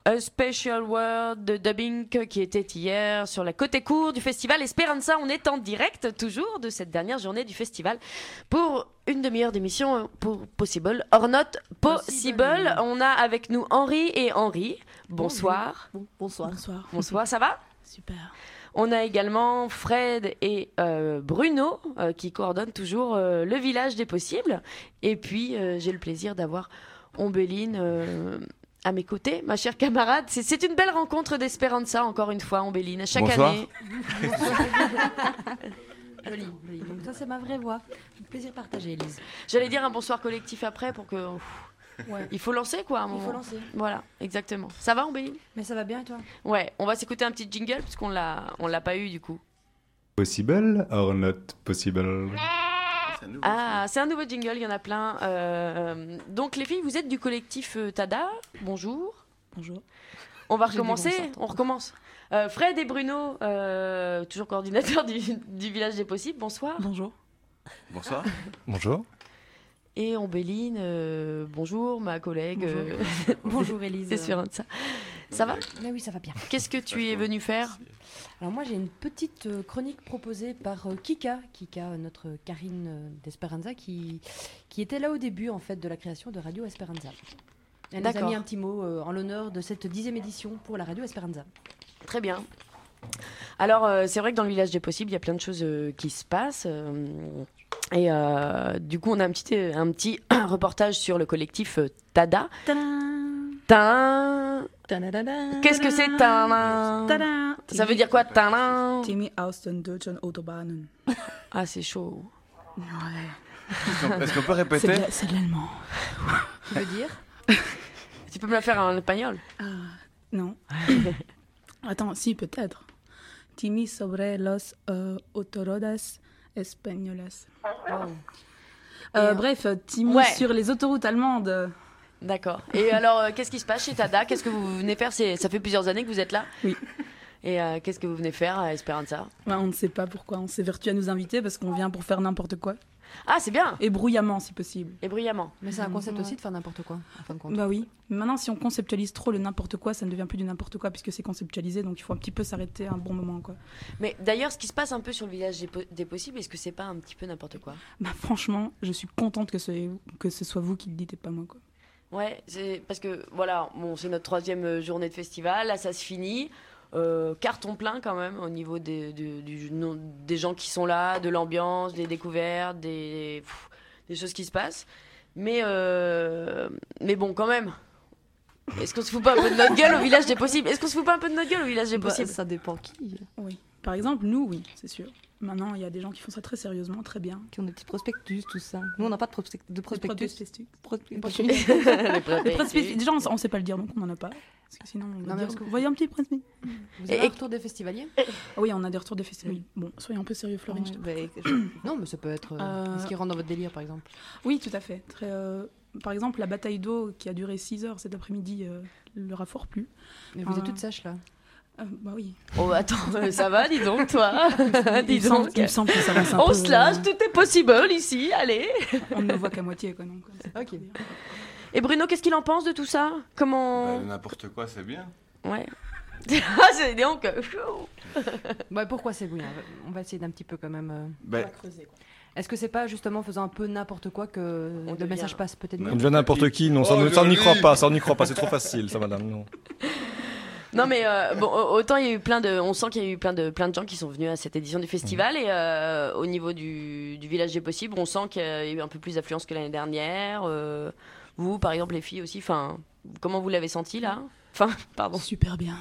A Special World de dubbing qui était hier sur la côté cour du festival Esperanza. On est en direct toujours de cette dernière journée du festival pour une demi-heure d'émission pour Possible or Not Possible. On a avec nous Henri et Henri. Bonsoir. Bonsoir. Bonsoir, ça va ? Super. On a également Fred et Bruno qui coordonnent toujours le village des possibles. Et puis j'ai le plaisir d'avoir Ombéline à mes côtés, ma chère camarade. C'est une belle rencontre d'Esperanza, encore une fois, Ombéline. Chaque année. Joli. Donc ça, c'est ma vraie voix. Plaisir partagé, Elise. J'allais dire un bonsoir collectif après pour que... Ouais. Il faut lancer, quoi, à un moment. Il faut lancer. Voilà, exactement. Ça va, Ombéline ? Mais ça va bien, et toi ? Ouais, on va s'écouter un petit jingle, puisqu'on l'a pas eu, du coup. Possible or not possible. Ah, c'est un nouveau jingle, il y en a plein. Donc les filles, vous êtes du collectif Tada. Bonjour. Bonjour. On va recommencer. On recommence. Fred et Bruno, toujours coordinateurs du village des possibles. Bonsoir. Bonjour. Bonsoir. Bonjour. Et Ombéline, bonjour, ma collègue. Bonjour Elise. C'est sûr, ça. Ça va ? Mais oui, ça va bien. Qu'est-ce que tu es venue faire ? Alors moi, j'ai une petite chronique proposée par Kika, notre Karine d'Esperanza, qui était là au début en fait de la création de Radio Esperanza. Elle nous a mis un petit mot en l'honneur de cette 10e édition pour la Radio Esperanza. Très bien. Alors, c'est vrai que dans le village des possibles, il y a plein de choses qui se passent. Et du coup, on a un petit reportage sur le collectif Tada. Qu'est-ce que c'est Tada? Ça veut dire quoi Tada? Timmy aus den deutschen Autobahnen. Ah, c'est chaud. Ouais. Est-ce qu'on peut répéter? C'est de l'allemand. Tu veux dire? Tu peux me la faire en espagnol? Non. Attends, si, peut-être. Timmy sobre los autorodas españolas. Bref, Timmy sur les autoroutes allemandes. D'accord. Et alors, qu'est-ce qui se passe chez Tada? Qu'est-ce que vous venez faire? Ça fait plusieurs années que vous êtes là? Oui. Et qu'est-ce que vous venez faire à Esperanza? On ne sait pas pourquoi. On s'est vertu à nous inviter parce qu'on vient pour faire n'importe quoi. Ah, c'est bien. Et bruyamment, si possible. Et bruyamment. Mais c'est un concept aussi de faire n'importe quoi, en fin de compte. Bah oui. Mais maintenant, si on conceptualise trop le n'importe quoi, ça ne devient plus du n'importe quoi puisque c'est conceptualisé. Donc il faut un petit peu s'arrêter à un bon moment, quoi. Mais d'ailleurs, ce qui se passe un peu sur le village des possibles, est-ce que c'est pas un petit peu n'importe quoi? Bah franchement, je suis contente que ce soit vous qui le dites et pas moi, quoi. Ouais, c'est parce que voilà, bon, c'est notre 3e journée de festival, là ça se finit. Carton plein quand même au niveau des gens qui sont là, de l'ambiance, des découvertes, des choses qui se passent. Mais bon, quand même. Est-ce qu'on se fout pas un peu de notre gueule au village des possibles? Est-ce qu'on se fout pas un peu de notre gueule au village des possibles? Ça dépend qui. Oui. Par exemple, nous, oui, c'est sûr. Maintenant, il y a des gens qui font ça très sérieusement, très bien. Qui ont des petits prospectus, tout ça. Nous, on n'a pas de prospectus. Les prospectus. Déjà, on ne sait pas le dire, donc on n'en a pas. Parce que sinon, on va dire, vous voyez un petit prospectus. Vous avez un retour des festivaliers? Oui, on a des retours des festivaliers. Bon, soyons un peu sérieux, Florine. Non, mais ça peut être... ce qui rentre dans votre délire, par exemple. Oui, tout à fait. Par exemple, la bataille d'eau qui a duré 6 heures cet après-midi leur a fort plu. Mais vous êtes toute sèche, là. Bah oui. Oh, attends, ça va, dis donc, toi. Il me semble que ça va un peu... On se lâche, tout est possible ici, allez. On ne voit qu'à moitié, quoi. Donc, ok. Et Bruno, qu'est-ce qu'il en pense de tout ça? Comment... N'importe quoi, c'est bien. Ouais. Ah, c'est donc... Pourquoi c'est bien? On va essayer d'un petit peu quand même... On va creuser, quoi. Est-ce que c'est pas justement faisant un peu n'importe quoi que le message passe peut-être mieux? On devient n'importe qui, non, ça on n'y croit pas, c'est trop facile, ça, madame, non. Non mais bon, autant il y a eu on sent qu'il y a eu plein de gens qui sont venus à cette édition du festival et au niveau du village des possibles, on sent qu'il y a eu un peu plus d'affluence que l'année dernière. Vous, par exemple, les filles aussi, enfin, comment vous l'avez senti là? Enfin, pardon. Super bien.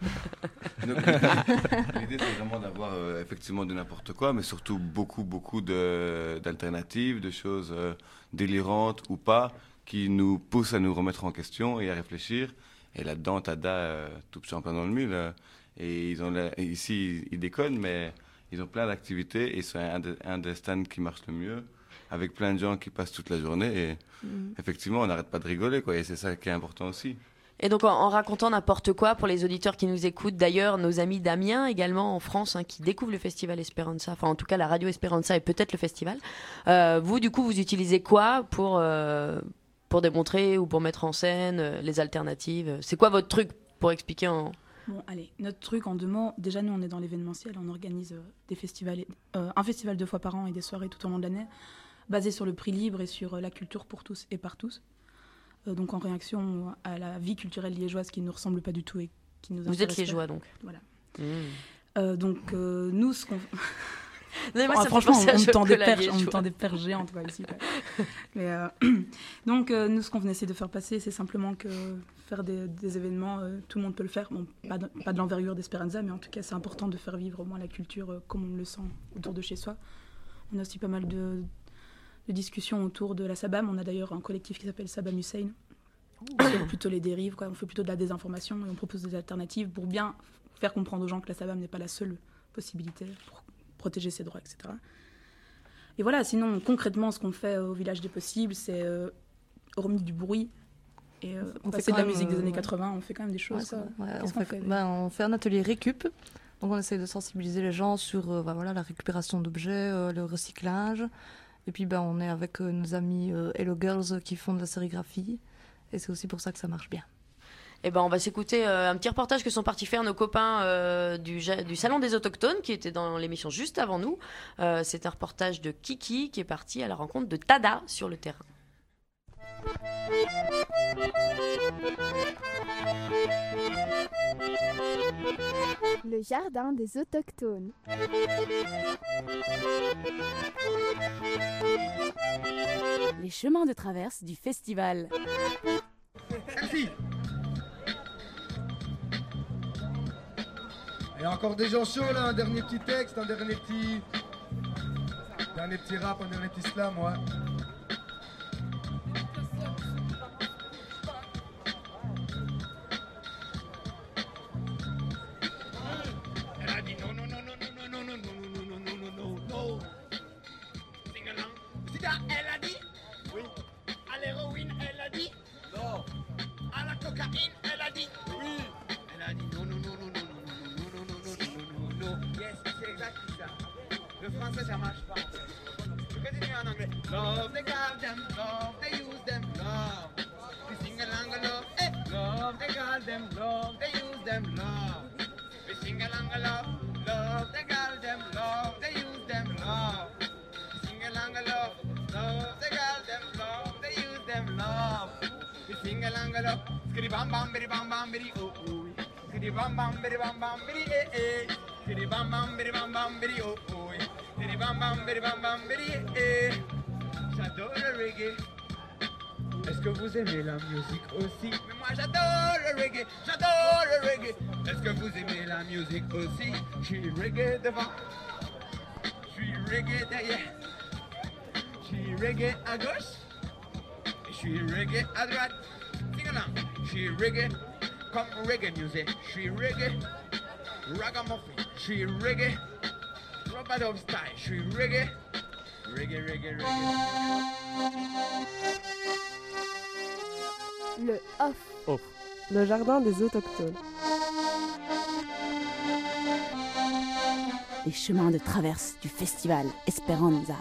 L'idée, c'est vraiment d'avoir effectivement de n'importe quoi, mais surtout beaucoup d'alternatives, de choses délirantes ou pas, qui nous poussent à nous remettre en question et à réfléchir. Et là-dedans, Tada, tout en plein dans le mille. Et ici, ils déconnent, mais ils ont plein d'activités et c'est un des stands qui marche le mieux, avec plein de gens qui passent toute la journée. Et effectivement, on n'arrête pas de rigoler, quoi. Et c'est ça qui est important aussi. Et donc, en racontant n'importe quoi, pour les auditeurs qui nous écoutent, d'ailleurs, nos amis d'Amiens, également en France, qui découvrent le festival Esperanza, enfin, en tout cas, la radio Esperanza et peut-être le festival. Vous, du coup, vous utilisez quoi pour démontrer ou pour mettre en scène les alternatives? C'est quoi votre truc pour expliquer en... Bon, allez, notre truc en 2 mots, déjà nous on est dans l'événementiel, on organise des festivals, un festival 2 fois par an et des soirées tout au long de l'année, basées sur le prix libre et sur la culture pour tous et par tous. Donc en réaction à la vie culturelle liégeoise qui ne nous ressemble pas du tout et qui nous intéresse. Vous êtes liégeois donc. Voilà. Mmh. Nous, ce qu'on... franchement, on me tend des perches géantes quoi, ici. Quoi. Mais, donc, nous, ce qu'on venait essayer de faire passer, c'est simplement que faire des événements, tout le monde peut le faire. Bon, pas de l'envergure d'Esperanza, mais en tout cas, c'est important de faire vivre au moins la culture comme on le sent autour de chez soi. On a aussi pas mal de discussions autour de la Sabam. On a d'ailleurs un collectif qui s'appelle Sabam Hussein. On fait plutôt les dérives, quoi. On fait plutôt de la désinformation et on propose des alternatives pour bien faire comprendre aux gens que la Sabam n'est pas la seule possibilité pour protéger ses droits, etc. Et voilà, sinon, concrètement, ce qu'on fait au Village des Possibles, c'est, hormis du bruit, et on passer de la musique des années 80, on fait quand même des choses. On fait un atelier récup, donc on essaie de sensibiliser les gens sur la récupération d'objets, le recyclage, et puis on est avec nos amis Hello Girls qui font de la sérigraphie, et c'est aussi pour ça que ça marche bien. Eh ben, on va s'écouter un petit reportage que sont partis faire nos copains du Salon des Autochtones qui était dans l'émission juste avant nous. C'est un reportage de Kiki qui est parti à la rencontre de Tada sur le terrain. Le jardin des Autochtones. Les chemins de traverse du festival. Merci. Et encore des gens chauds là, un dernier petit texte, un dernier petit rap, un dernier petit slam, ouais. Elle a dit non, non, non, non, non, non, non, non, non, non, non, non, non, non. Sing along. Sida, elle a dit oui. À l'héroïne, elle a dit non. À la cocaïne, elle a dit oui. Elle a dit non, non, non, non, non. Yes, c'est exactement ça. Le français, ça marche pas. Je continue en anglais. Love, they call them, love, they use them, love. We sing along, love, eh. Love, they call them, love, they use them, love. We sing along, love, love, they call them, love, they use them, love. We sing along, love, love, they call them, love, they use them, love. We sing along, love. Skitty bam bam, bitty bam bam, bitty oh oh. Skitty bam bam, bitty bam bam, bitty eh eh. Skitty bam bam, bitty bam bam, bitty oh oh. Skitty bam bam, bitty eh eh. J'adore le reggae. Est-ce que vous aimez la musique aussi? Mais moi j'adore le reggae, j'adore le reggae. Est-ce que vous aimez la musique aussi? Je suis reggae devant, je suis reggae derrière, je suis reggae à gauche, je suis reggae à droite. Sing along, je suis reggae comme reggae music, je suis reggae, ragamuffin, je suis reggae, rubber style, je suis reggae, reggae, reggae, reggae. Le off. Off. Le jardin des autochtones. Les chemins de traverse du festival Esperanza.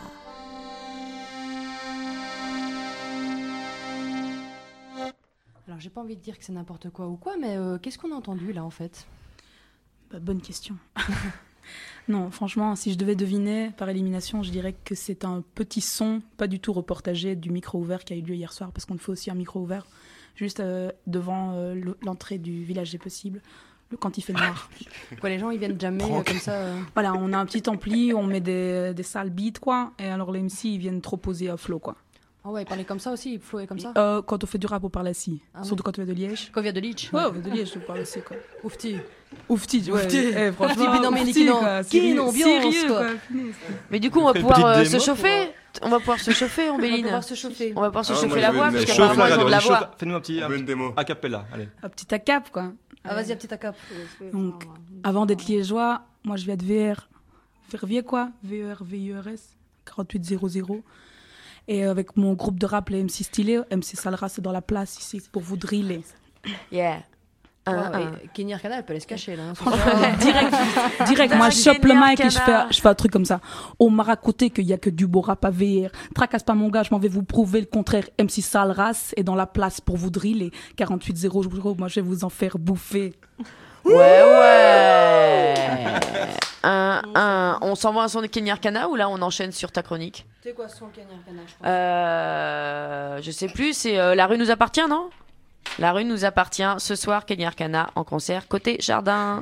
Alors j'ai pas envie de dire que c'est n'importe quoi ou quoi, mais qu'est-ce qu'on a entendu là en fait? Bonne question. Non, franchement, si je devais deviner par élimination, je dirais que c'est un petit son, pas du tout reportagé, du micro ouvert qui a eu lieu hier soir, parce qu'on fait aussi un micro ouvert juste devant l'entrée du Village des Possibles, quand il fait noir. Quoi, les gens ils viennent jammer comme ça Voilà, on a un petit ampli, on met des sales beats, quoi, et alors les MC ils viennent trop poser à flow, quoi. Ah ouais, ils parlaient comme ça aussi, ils flowaient comme ça Quand on fait du rap, on parle assis. Surtout quand on vient de Liège. Quand on vient de Liège. Ouais, on vient de Liège, je parle aussi, quoi. Oufti, ouais. Franchement, ambiance, quoi. Mais du coup, on va pouvoir se chauffer. On va pouvoir se chauffer, Ombéline. On va pouvoir se chauffer. On va pouvoir se chauffer la voix, parce Chauffe qu'apparemment, ils ont de la voix. Fais-nous un petit démo. acapella, allez. Un petit acap, quoi. Ah, vas-y, un petit acap. Donc, avant d'être liégeois, moi, je viens de Verviers, quoi. VERS, 4800. Et avec mon groupe de rap, les MC Stylé, MC Salra, c'est dans la place ici pour vous driller. Yeah. Kenny Arcana, elle peut aller se cacher là. Direct, moi je chope le mic et je fais un truc comme ça. On m'a raconté qu'il y a que du beau rap à VR. Tracasse pas mon gars, je m'en vais vous prouver le contraire. MC sale race est dans la place pour vous driller. 48-0, moi je vais vous en faire bouffer. Ouais. On s'envoie un son de Kenny Arcana ou là on enchaîne sur ta chronique? C'est quoi ce son Kenny Arcana, je pense? Je sais plus, c'est La rue nous appartient, non? La rue nous appartient. Ce soir, Kenny Arcana en concert côté jardin.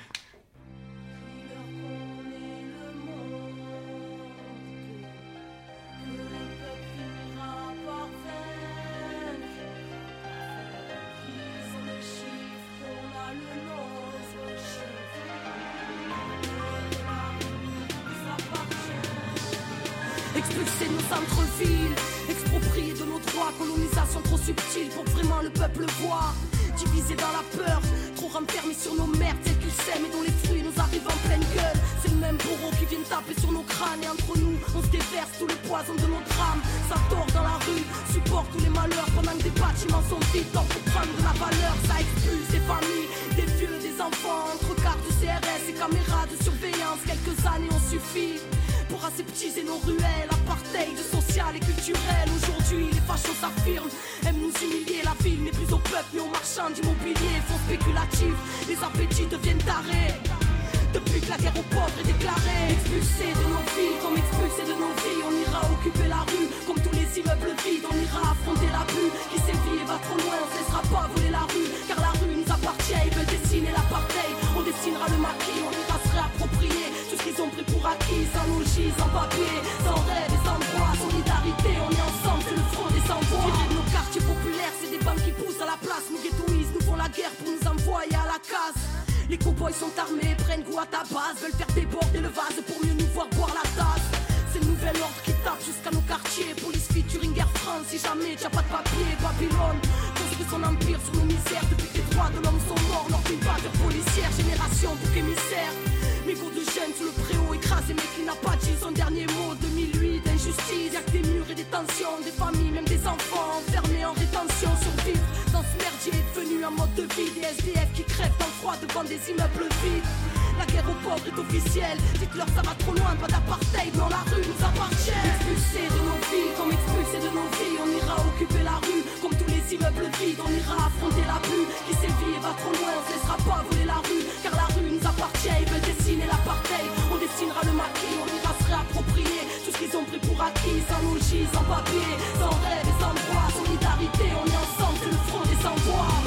Expulser nos centres-villes, exproprier de nos droits, colonisation trop subtile pour que vraiment le peuple voit. Divisé dans la peur, trop renfermé sur nos merdes, celles qu'ils sèment et dont les fruits nous arrivent en pleine gueule. C'est le même bourreau qui vient taper sur nos crânes et entre nous, on se déverse tout le poison de nos drames. Ça tord dans la rue, supporte tous les malheurs pendant que des bâtiments sont vides. Donc pour prendre de la valeur, ça expulse des familles, des vieux, des enfants. Entre cartes du CRS et caméras de surveillance, quelques années ont suffi pour aseptiser nos ruelles, apartheid social et culturel. Aujourd'hui, les fachos s'affirment, aiment nous humilier. La ville n'est plus au peuple, mais aux marchands d'immobilier. Fonds spéculatifs, les appétits deviennent tarés. Depuis que la guerre aux pauvres est déclarée. Expulsés de nos villes, comme expulsés de nos vies. On ira occuper la rue, comme tous les immeubles vides. On ira affronter l'abus qui sévit et va trop loin. On ne laissera pas voler la rue, car la rue nous appartient. Ils veulent dessiner l'apartheid, on dessinera le maquis. On ira se réapproprier tout ce qu'ils ont pris pour acquis. Sans logis, sans papier, sans rêve et sans droit. Solidarité, on est ensemble, c'est le front des sans-voix. Virer de nos quartiers populaires, c'est des banques qui poussent à la place. Nous ghettoisent, nous font la guerre pour nous envoyer à la casse. Les cowboys sont armés, prennent goût à ta base. Veulent faire déborder le vase pour mieux nous voir boire la tasse. C'est le nouvel ordre qui tape jusqu'à nos quartiers. Police featuring Air France, si jamais t'as pas de papier. Babylone construit son empire sur nos misères. Depuis que les droits de l'homme sont morts lors d'une bavure policière. Génération bouc émissaire, mégots de jeunes sous le préau écrasé. Mais qui n'a pas dit son dernier mot. 2008, injustice, y'a que des murs et des tensions. Des familles, même des enfants enfermés en rétention. Survivre dans ce merdier devenu un mode de vie. Des SDF qui crèvent dans le froid devant des immeubles vides. La guerre aux pauvres est officielle. Dites-leur ça va trop loin, pas d'apartheid, non la rue nous appartient. Expulsés de nos vies, comme expulsés de nos vies. On ira occuper la rue, comme tous les immeubles vides. On ira affronter la pluie qui sévit et va trop loin. On se laissera pas voler la rue, car la rue nous appartient. Ils veulent dessiner l'apartheid, on dessinera le maquis. On ira se réapproprier tout ce qu'ils ont pris pour acquis. Sans logis, sans papier, sans rêve et sans droit. Solidarité, on est ensemble, c'est le front des sans-voix.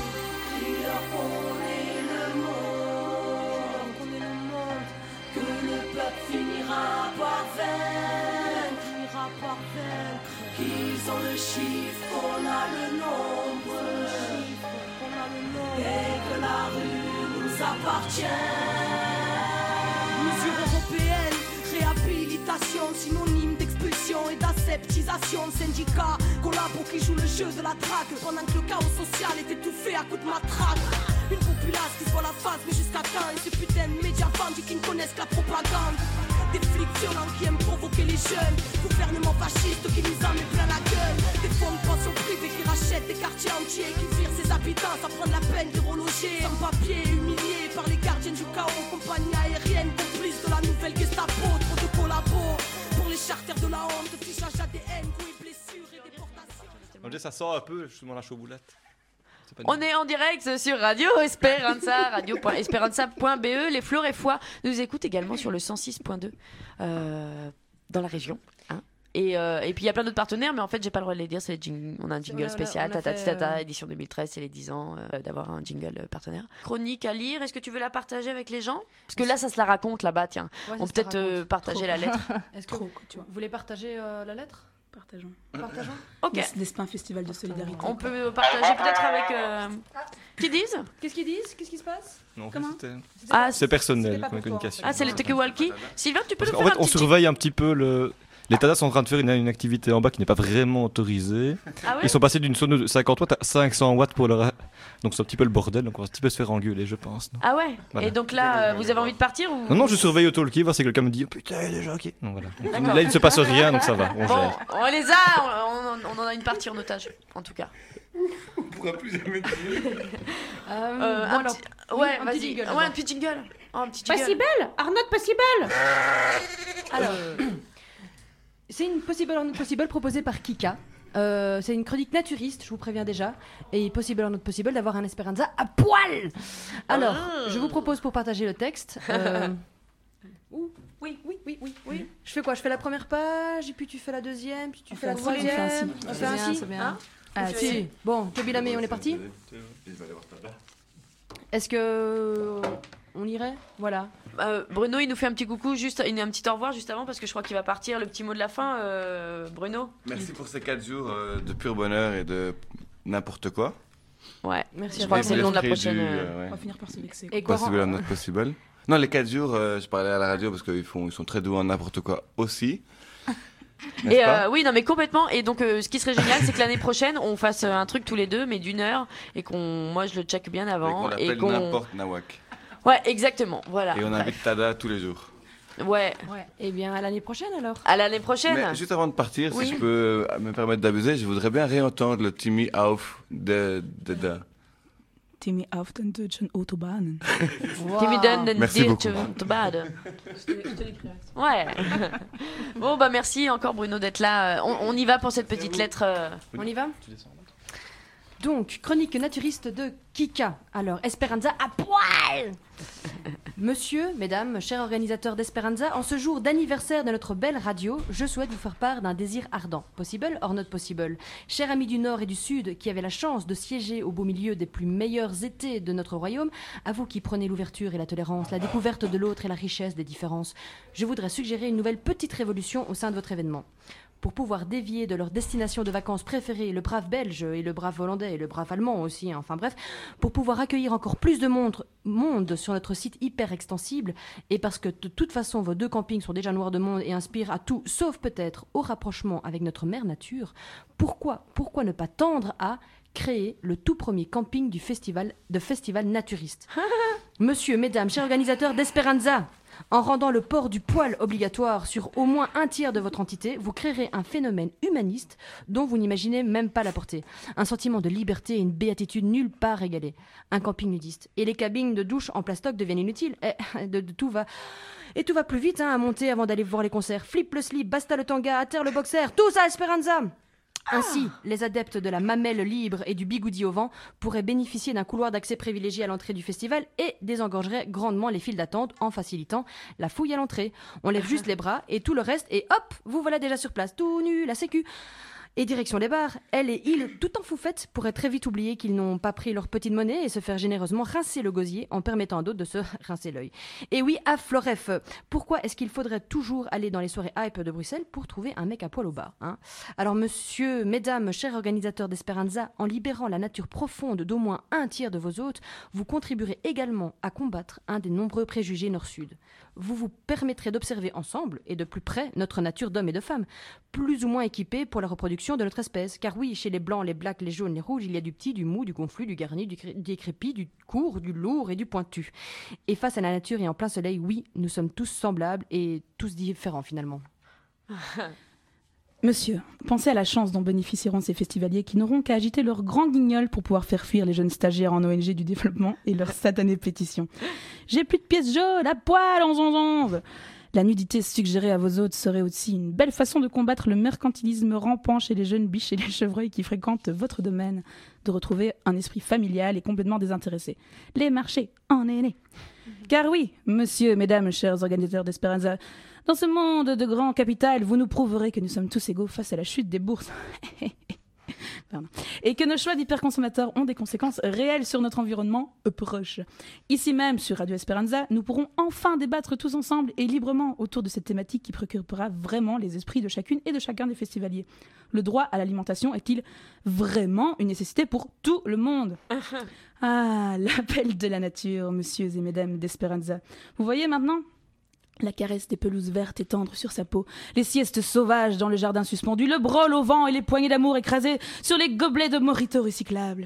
Finira par vaincre, qu'ils ont le chiffre, qu'on a le nombre, et que la rue nous appartient. Mesure européenne, réhabilitation, synonyme d'expulsion et d'aseptisation. Syndicats, collabos qui jouent le jeu de la traque, pendant que le chaos social est étouffé à coups de matraque. Une populace qui se voit la face, mais jusqu'à quand? Et ces putains de médias vendus qui ne connaissent que la propagande. Des flics violents qui aiment provoquer les jeunes. Gouvernement fasciste qui nous en met plein la gueule. Des fonds de pension privés qui rachètent des quartiers entiers, qui virent ses habitants sans prendre la peine de reloger. Sans papier, humiliés par les gardiens du chaos. Compagnie aérienne, complice de la nouvelle Gestapo. Trop de collabos pour les charters de la honte. Fichage ADN, coups et blessures et déportations. Ça sent un peu justement la chauboulette. On est en direct sur Radio Esperanza, radio.esperanza.be. Les Fleurs et Foix nous écoutent également sur le 106.2 dans la région. Hein. Et puis il y a plein d'autres partenaires, mais en fait j'ai pas le droit de les dire. On a un jingle spécial, Tata, édition 2013, c'est les 10 ans d'avoir un jingle partenaire. Chronique à lire, est-ce que tu veux la partager avec les gens? Parce que là ça se la raconte là-bas, tiens. Ouais, on peut peut-être partager la lettre. Est-ce que vous voulez partager la lettre? Partageons. Ok. N'est-ce pas un festival de solidarité? On peut partager peut-être avec. Qu'ils disent? Qu'est-ce qu'ils disent? Qu'est-ce qui se passe? Non, c'est personnel comme communication. Ah, c'est le talkie-walkie. Sylvain, tu peux nous faire en fait, on surveille un petit peu le. Les Tadas sont en train de faire une activité en bas qui n'est pas vraiment autorisée. Ah ouais? Ils sont passés d'une zone de 50 watts à 500 watts pour leur Donc c'est un petit peu le bordel, donc on va un petit peu se faire engueuler, je pense. Non, Ah ouais. voilà. Et donc là, vous avez envie de partir ou... Non, je surveille au talkie, voir si quelqu'un me dit oh, putain, il est déjà ok. Donc voilà. Donc, D'accord. là, il ne se passe rien, donc ça va, on Bon, gère. on les a, on en a une partie en otage, en tout cas. On pourra plus jamais dire. Un alors, petit... Ouais, un vas-y. petit jingle, Ouais, d'abord. un petit jingle. Oh, un petit jingle. Possible, Arnaud Possible. Alors, c'est une Possible or Not Possible proposée par Kika. C'est une chronique naturiste, je vous préviens déjà. Et Possible or Not Possible d'avoir un Esperanza à poil. Alors, je vous propose pour partager le texte. Oui. Je fais quoi? Je fais la première page, et puis tu fais la deuxième, puis tu fais la troisième. On fait ainsi. C'est bien. Hein Ah, Si. Bon, Toby Lamé, on est parti? Est-ce que on irait? Voilà. Bruno, il nous fait un petit coucou, juste un petit au revoir juste avant parce que je crois qu'il va partir. Le petit mot de la fin, Bruno. Merci pour ces 4 jours de pur bonheur et de n'importe quoi. Ouais, Merci je à crois vous. que c'est le nom de la L'esprit prochaine. On va finir par se vexer. Et quoi? Possible or not possible. Non, les 4 jours, je parlais à la radio parce qu'ils sont très doués en n'importe quoi aussi. Et oui, non, mais complètement. Et donc, ce qui serait génial, c'est que l'année prochaine, on fasse un truc tous les deux, mais d'une heure, et moi, je le check bien avant, Et qu'on l'appelle n'importe Nawak. Ouais, exactement. Voilà. Et on invite Tada tous les jours. Ouais. Eh bien, à l'année prochaine alors. À l'année prochaine. Mais juste avant de partir, Oui. si je peux me permettre d'abuser, je voudrais bien réentendre le Timmy Auf de. Timmy auf den deutschen Autobahnen. Timmy Dunn, Merci beaucoup. bad. Ouais. Bon, bah merci encore Bruno d'être là. On y va pour cette petite lettre. On y va? Donc, chronique naturiste de Kika. Alors, Esperanza à poil. Monsieur, mesdames, chers organisateurs d'Esperanza, en ce jour d'anniversaire de notre belle radio, je souhaite vous faire part d'un désir ardent. Possible or not possible. Chers amis du Nord et du Sud, qui avaient la chance de siéger au beau milieu des plus meilleurs étés de notre royaume, à vous qui prenez l'ouverture et la tolérance, la découverte de l'autre et la richesse des différences, je voudrais suggérer une nouvelle petite révolution au sein de votre événement. Pour pouvoir dévier de leur destination de vacances préférée, le brave belge et le brave hollandais et le brave allemand aussi, hein, enfin bref, pour pouvoir accueillir encore plus de monde sur notre site hyper extensible, et parce que de toute façon vos 2 campings sont déjà noirs de monde et inspirent à tout, sauf peut-être au rapprochement avec notre mère nature, pourquoi ne pas tendre à créer le tout premier camping du festival naturiste. Monsieur, mesdames, chers organisateurs d'Esperanza, en rendant le port du poil obligatoire sur au moins un tiers de votre entité, vous créerez un phénomène humaniste dont vous n'imaginez même pas la portée. Un sentiment de liberté et une béatitude nulle part égalée. Un camping nudiste. Et les cabines de douche en plastoc deviennent inutiles. Tout va plus vite à monter avant d'aller voir les concerts. Flip le slip, basta le tanga, à terre le boxer, tous à Esperanza. Ainsi, les adeptes de la mamelle libre et du bigoudi au vent pourraient bénéficier d'un couloir d'accès privilégié à l'entrée du festival et désengorgeraient grandement les files d'attente en facilitant la fouille à l'entrée. On lève juste les bras et tout le reste et hop, vous voilà déjà sur place, tout nu, la sécu. Et direction les bars, elle et il, tout en foufette, pourraient très vite oublier qu'ils n'ont pas pris leur petite monnaie et se faire généreusement rincer le gosier en permettant à d'autres de se rincer l'œil. Et oui, à Floref, pourquoi est-ce qu'il faudrait toujours aller dans les soirées hype de Bruxelles pour trouver un mec à poil au bar, hein? Alors monsieur, mesdames, chers organisateurs d'Esperanza, en libérant la nature profonde d'au moins un tiers de vos hôtes, vous contribuerez également à combattre un des nombreux préjugés nord-sud. Vous vous permettrez d'observer ensemble et de plus près notre nature d'hommes et de femmes, plus ou moins équipés pour la reproduction de notre espèce. Car oui, chez les blancs, les blacks, les jaunes, les rouges, il y a du petit, du mou, du gonflu, du garni, du décrépit, du court, du lourd et du pointu. Et face à la nature et en plein soleil, oui, nous sommes tous semblables et tous différents finalement. Monsieur, pensez à la chance dont bénéficieront ces festivaliers qui n'auront qu'à agiter leur grand guignol pour pouvoir faire fuir les jeunes stagiaires en ONG du développement et leur satanée pétition. J'ai plus de pièces jaunes, à poil, 11. La nudité suggérée à vos hôtes serait aussi une belle façon de combattre le mercantilisme rampant chez les jeunes biches et les chevreuils qui fréquentent votre domaine, de retrouver un esprit familial et complètement désintéressé. Les marchés en aînés. Car oui, monsieur, mesdames, chers organisateurs d'Esperanza, dans ce monde de grand capital, vous nous prouverez que nous sommes tous égaux face à la chute des bourses. Pardon. Et que nos choix d'hyperconsommateurs ont des conséquences réelles sur notre environnement proche. Ici même, sur Radio Esperanza, nous pourrons enfin débattre tous ensemble et librement autour de cette thématique qui préoccupera vraiment les esprits de chacune et de chacun des festivaliers. Le droit à l'alimentation est-il vraiment une nécessité pour tout le monde? Ah, l'appel de la nature, messieurs et mesdames d'Esperanza. Vous voyez maintenant ? La caresse des pelouses vertes et tendres sur sa peau, les siestes sauvages dans le jardin suspendu, le brol au vent et les poignées d'amour écrasées sur les gobelets de mojito recyclables.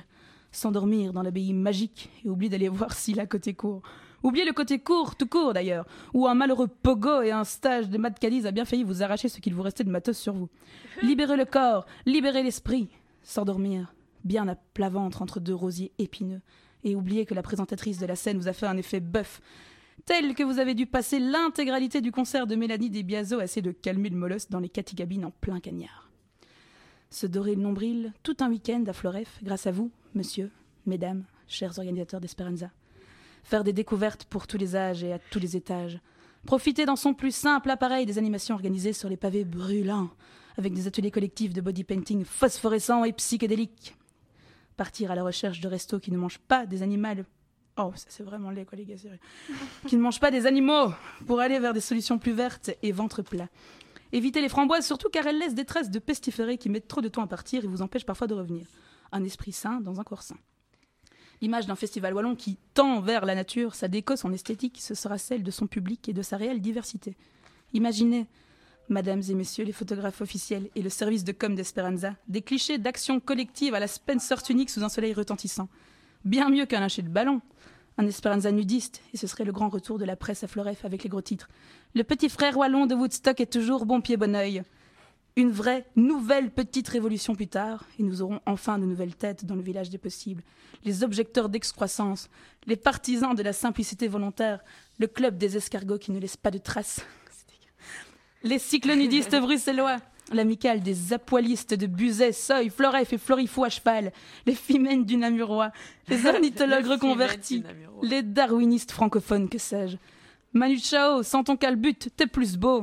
s'endormir dans l'abbaye magique et oublier d'aller voir s'il a côté court. Oubliez le côté court, tout court d'ailleurs, où un malheureux pogo et un stage de Mad Cadiz a bien failli vous arracher ce qu'il vous restait de matos sur vous. Libérez le corps, libérez l'esprit, s'endormir, bien à plat ventre entre deux rosiers épineux, et oubliez que la présentatrice de la scène vous a fait un effet bœuf, tel que vous avez dû passer l'intégralité du concert de Mélanie Desbiazeaux à essayer de calmer le molosse dans les caticabines en plein cagnard. Se dorer le nombril tout un week-end à Floref, grâce à vous, monsieur, mesdames, chers organisateurs d'Esperanza. Faire des découvertes pour tous les âges et à tous les étages. Profiter dans son plus simple appareil des animations organisées sur les pavés brûlants, avec des ateliers collectifs de body painting phosphorescents et psychédéliques. Partir à la recherche de restos qui ne mangent pas des animaux. Oh, ça c'est vraiment laid, quoi, les gars, sérieux. Qui ne mangent pas des animaux, pour aller vers des solutions plus vertes et ventre plat. Évitez les framboises, surtout car elles laissent des traces de pestiférés qui mettent trop de temps à partir et vous empêchent parfois de revenir. Un esprit sain dans un corps sain. L'image d'un festival wallon qui tend vers la nature, sa déco, son esthétique, ce sera celle de son public et de sa réelle diversité. Imaginez, mesdames et messieurs les photographes officiels et le service de com d'Esperanza, des clichés d'action collective à la Spencer Tunic sous un soleil retentissant. Bien mieux qu'un lâcher de ballon. Un Esperanza nudiste, et ce serait le grand retour de la presse à Floref avec les gros titres. Le petit frère wallon de Woodstock est toujours bon pied bon oeil. Une vraie, nouvelle petite révolution plus tard, et nous aurons enfin de nouvelles têtes dans le village des possibles. Les objecteurs d'excroissance, les partisans de la simplicité volontaire, le club des escargots qui ne laisse pas de traces, les cyclonudistes bruxellois, l'amicale des apoilistes de Buzet, Seuil, Floref et Florifou à cheval, les Fimènes du Namurois, les ornithologues reconvertis, les darwinistes francophones, que sais-je. Manu Chao, sans ton calbut, t'es plus beau.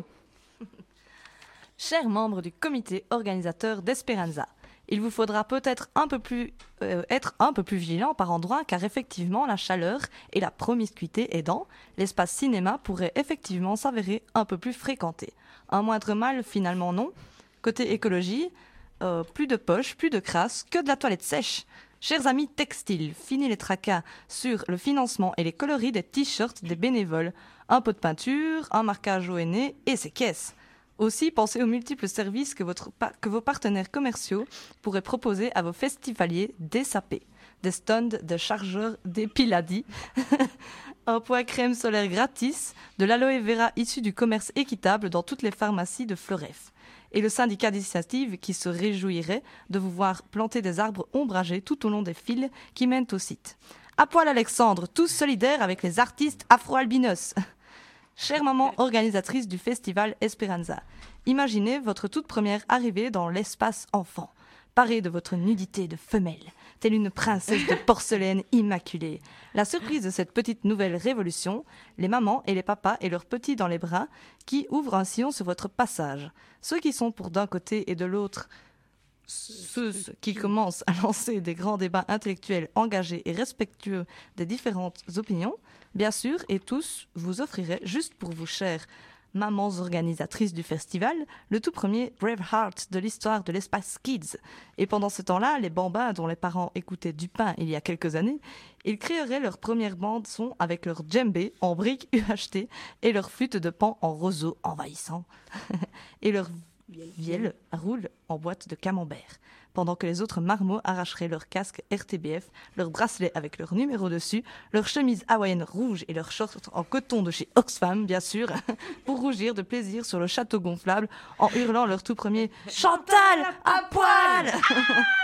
Chers membres du comité organisateur d'Esperanza, il vous faudra peut-être être un peu plus vigilant par endroits, car effectivement la chaleur et la promiscuité aidant, l'espace cinéma pourrait effectivement s'avérer un peu plus fréquenté. Un moindre mal, finalement non. Côté écologie, plus de poches, plus de crasse, que de la toilette sèche. Chers amis textiles, fini les tracas sur le financement et les coloris des t-shirts des bénévoles. Un pot de peinture, un marquage au nez et ses caisses. Aussi, pensez aux multiples services que vos partenaires commerciaux pourraient proposer à vos festivaliers des sapés, des stands de chargeurs, des piladis, un poids crème solaire gratis, de l'aloe vera issu du commerce équitable dans toutes les pharmacies de Floref. Et le syndicat d'initiative qui se réjouirait de vous voir planter des arbres ombragés tout au long des fils qui mènent au site. À poil Alexandre, tous solidaires avec les artistes afro-albinos. Chère maman organisatrice du festival Esperanza, imaginez votre toute première arrivée dans l'espace enfant, parée de votre nudité de femelle, telle une princesse de porcelaine immaculée. La surprise de cette petite nouvelle révolution, les mamans et les papas et leurs petits dans les bras qui ouvrent un sillon sur votre passage. Ceux qui sont pour d'un côté et de l'autre, ceux qui commencent à lancer des grands débats intellectuels engagés et respectueux des différentes opinions, bien sûr, et tous, vous offrirez, juste pour vous, chères mamans organisatrices du festival, le tout premier Braveheart de l'histoire de l'espace Kids. Et pendant ce temps-là, les bambins dont les parents écoutaient Dupin il y a quelques années, ils créeraient leur première bande-son avec leur djembé en briques UHT et leur flûte de pan en roseau envahissant et leur vielle roule en boîte de camembert, pendant que les autres marmots arracheraient leurs casques RTBF, leurs bracelets avec leur numéro dessus, leurs chemises hawaïennes rouges et leurs shorts en coton de chez Oxfam, bien sûr, pour rougir de plaisir sur le château gonflable en hurlant leur tout premier « Chantal, à poil !»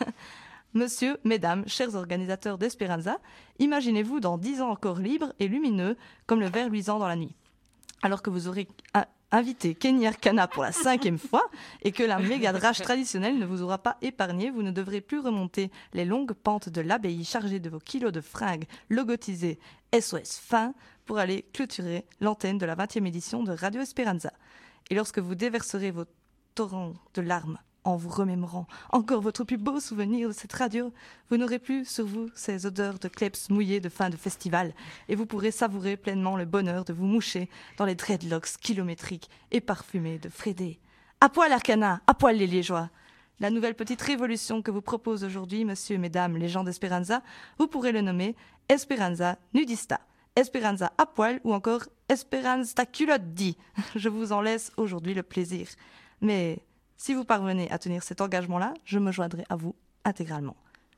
Monsieur, mesdames, chers organisateurs d'Esperanza, imaginez-vous dans 10 ans encore libres et lumineux comme le ver luisant dans la nuit. Alors que vous aurez invité Kenny Arcana pour la 5e fois et que la méga drache traditionnelle ne vous aura pas épargné, vous ne devrez plus remonter les longues pentes de l'abbaye chargées de vos kilos de fringues logotisées SOS Fin pour aller clôturer l'antenne de la 20e édition de Radio Esperanza. Et lorsque vous déverserez vos torrents de larmes en vous remémorant encore votre plus beau souvenir de cette radio, vous n'aurez plus sur vous ces odeurs de kleps mouillés de fin de festival et vous pourrez savourer pleinement le bonheur de vous moucher dans les dreadlocks kilométriques et parfumés de Frédé. À poil Arcana, à poil les Liégeois. La nouvelle petite révolution que vous propose aujourd'hui, monsieur et mesdames les gens d'Esperanza, vous pourrez le nommer Esperanza Nudista, Esperanza à poil ou encore Esperanza culotte dit. Je vous en laisse aujourd'hui le plaisir. Mais si vous parvenez à tenir cet engagement-là, je me joindrai à vous intégralement.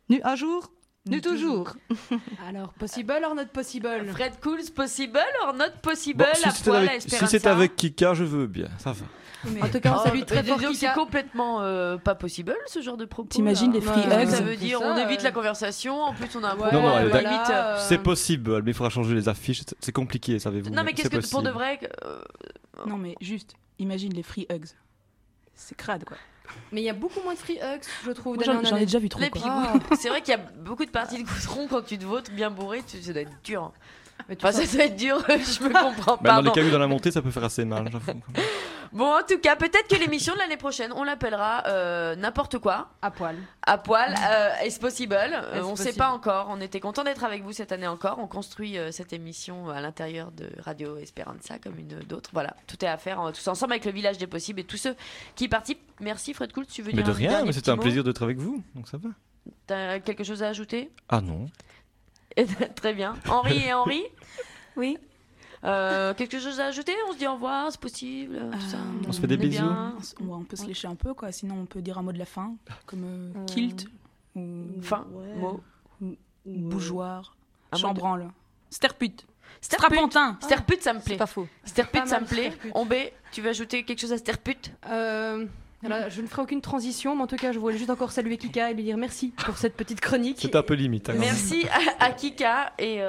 Nu un jour, nu toujours. Alors, possible or not possible? Fred Cools, possible or not possible? Si c'était avec Kika, je veux bien, ça va. En tout cas, on salue très fort Kika. C'est complètement pas possible ce genre de propos. T'imagines les free hugs? Ça veut dire on évite la conversation, en plus on a un Non, limite. C'est possible, mais il faudra changer les affiches, c'est compliqué, savez-vous. Non, mais qu'est-ce que pour de vrai Non, mais juste, imagine les free hugs. C'est crade, quoi. Mais il y a beaucoup moins de free hugs, je trouve. Moi, j'en ai déjà vu trop. C'est vrai qu'il y a beaucoup de parties de goudron quand tu te vôtres bien bourré, ça doit être dur. Ça doit être dur, je me comprends pas. Dans les cailloux dans la montée, ça peut faire assez mal, j'avoue. Bon, en tout cas, peut-être que l'émission de l'année prochaine, on l'appellera n'importe quoi. À poil. À poil, est-ce possible? On ne sait pas encore. On était content d'être avec vous cette année encore. On construit cette émission à l'intérieur de Radio Esperanza comme une d'autres. Voilà, tout est à faire tous ensemble avec le Village des Possibles et tous ceux qui participent. Merci Fred Cool, tu veux dire de rien, mais c'était un mot? plaisir d'être avec vous, donc ça va. T'as quelque chose à ajouter? Ah non. Très bien. Henri et Henri? Oui. Quelque chose à ajouter? On se dit au revoir, c'est possible, tout ça. On se fait des bisous. On peut se lécher un peu, quoi. Sinon, on peut dire un mot de la fin, comme kilt, ou fin, mot, bougeoir, chambranle, sterpute, strapontin. Sterpute, ça me plaît. C'est pas faux. Sterpute, ça me plaît. Ombé, tu veux ajouter quelque chose à sterpute? Alors, je ne ferai aucune transition, mais en tout cas, je voulais juste encore saluer Kika et lui dire merci pour cette petite chronique. C'est un peu limite. Hein, merci à Kika et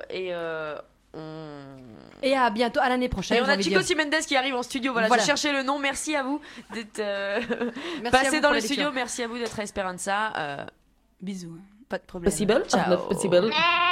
à bientôt, à l'année prochaine. Et on a Chico Simendes qui arrive en studio. Voilà. Je cherchais le nom. Merci à vous d'être passé dans le studio. Merci à vous d'être à Esperanza. Bisous. Pas de problème. Possible. Ciao. Possible.